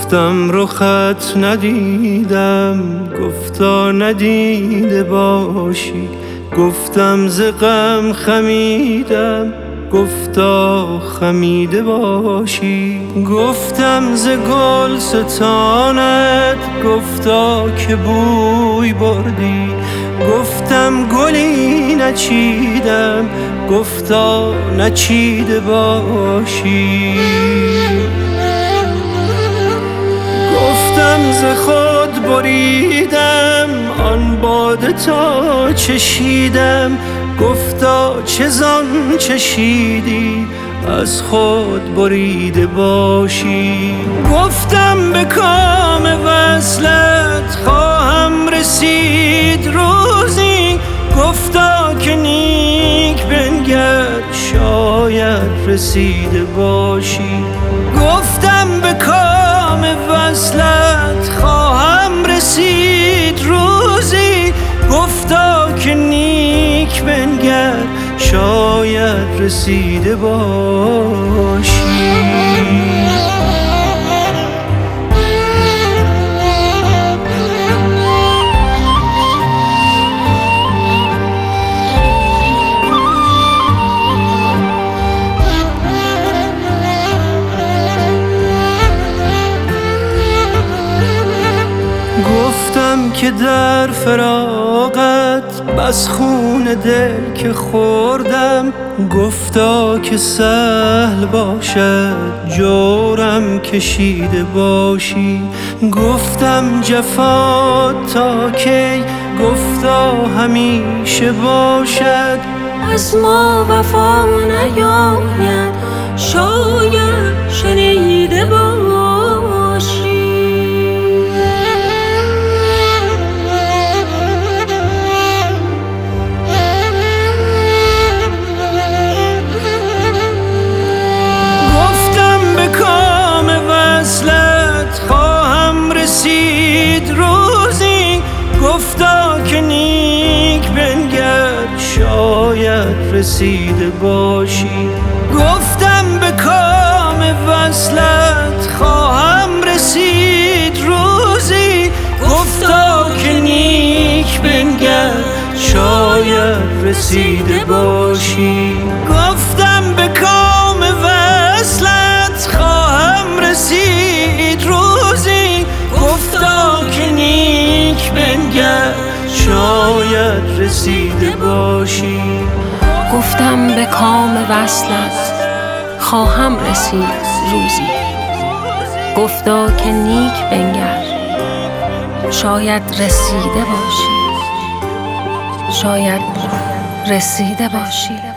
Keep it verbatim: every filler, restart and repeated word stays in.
گفتم رخت ندیدم، گفتا ندیده باشی. گفتم ز غم خمیدم، گفتا خمیده باشی. گفتم ز گل ستانت، گفتا که بوی بردی. گفتم گلی نچیدم، گفتا نچیده باشی. گفتم ز خود بریدم، آن باده تا چشیدم. گفتا چه زان چشیدی، از خود بریده باشی. گفتم به کام وصلت خواهم رسید روزی. گفتا که نیک بنگر، شاید رسیده باشی. گفتم به کام وصلت خواهم رسید روزی. گفتا که نیک بنگر، شاید رسیده باشی. گفتم که در فراقت بس خون دل که خوردم. گفتا که سهل باشد جورم کشیده باشی. گفتم جفا تا کی، گفتا همیشه باشد. از ما وفا نیاید، شاید شنیده باشی. گفتا که نیک بنگر، شاید رسیده باشی. گفتم به کام وصلت خواهم رسید روزی. گفتا که نیک بنگر، شاید رسیده باشی. گفتم به کام وصلت خواهم رسید روزی. گفتا که نیک بنگر، شاید رسیده باشی. گفتم به کام وصلت خواهم رسید روزی. گفتا که نیک بنگر، شاید رسیده باشی. شاید رسیده باشی.